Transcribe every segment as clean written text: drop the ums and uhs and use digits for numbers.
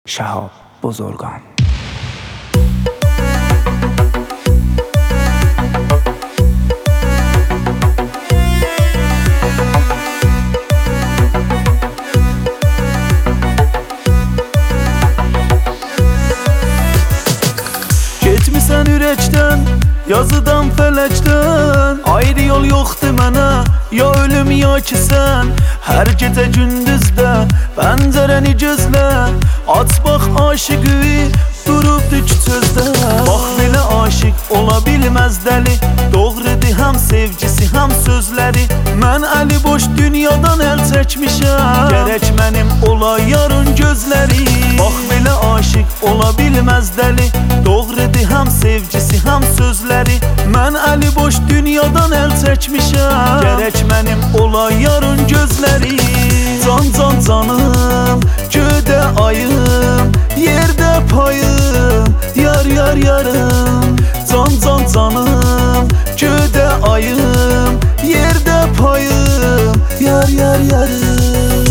شهاب بزرگان. Keçmisən ürəkdən, yazıdan fələkdən. Ayrı yol yoxdur mənə, ya ölüm ya ki sən. Hər gecə gündüzdə pəncərəni gözlə. Aç bax aşıqı durubdu küçözdə. Bax belə aşıq ola bilməz dəli. Doğrudur həm sevgisi həm sözləri. Mən əli boş dünyadan əl çəkmişəm. Gərək mənim ola yarın gözləri. Bax belə aşıq ola bilməz dəli. Doğrudur həm sevgisi həm sözləri. Mən əli boş dünyadan əl çəkmişəm. Gərək mənim ola yarın gözləri. Can can canım, gödə ayım, yerdə payım, yar yar yarım. Can can canım, gödə ayım, yerdə payım, yar yar yarım.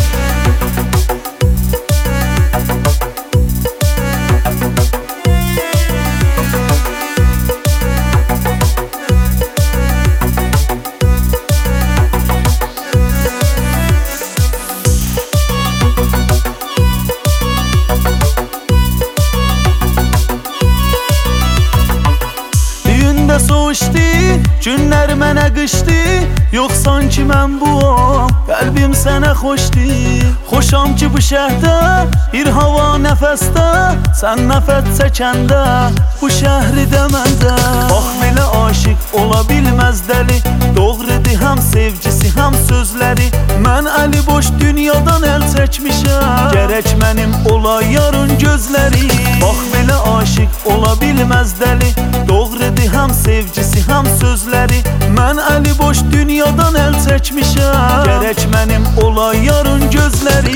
Soğuşdu, günlər mənə qışdı. Yoxsan ki mən buam, qəlbim sənə xoşdu. Xoşam ki bu şəhərdə, bir hava nəfəsdə. Sən nəfət çəkəndə, bu şəhridə məndə. Bax belə aşıq ola bilməz dəli. Doğrudur həm sevgisi həm sözləri. Mən əli boş dünyadan əl çəkmişəm. Gərək mənim ola yarın gözləri. Bax belə aşıq ola bilməz dəli. Doğrudur həm sevgisi həm sözləri. Mən əli boş dünyadan əl çəkmişəm. Gərək mənim ola yarın gözləri.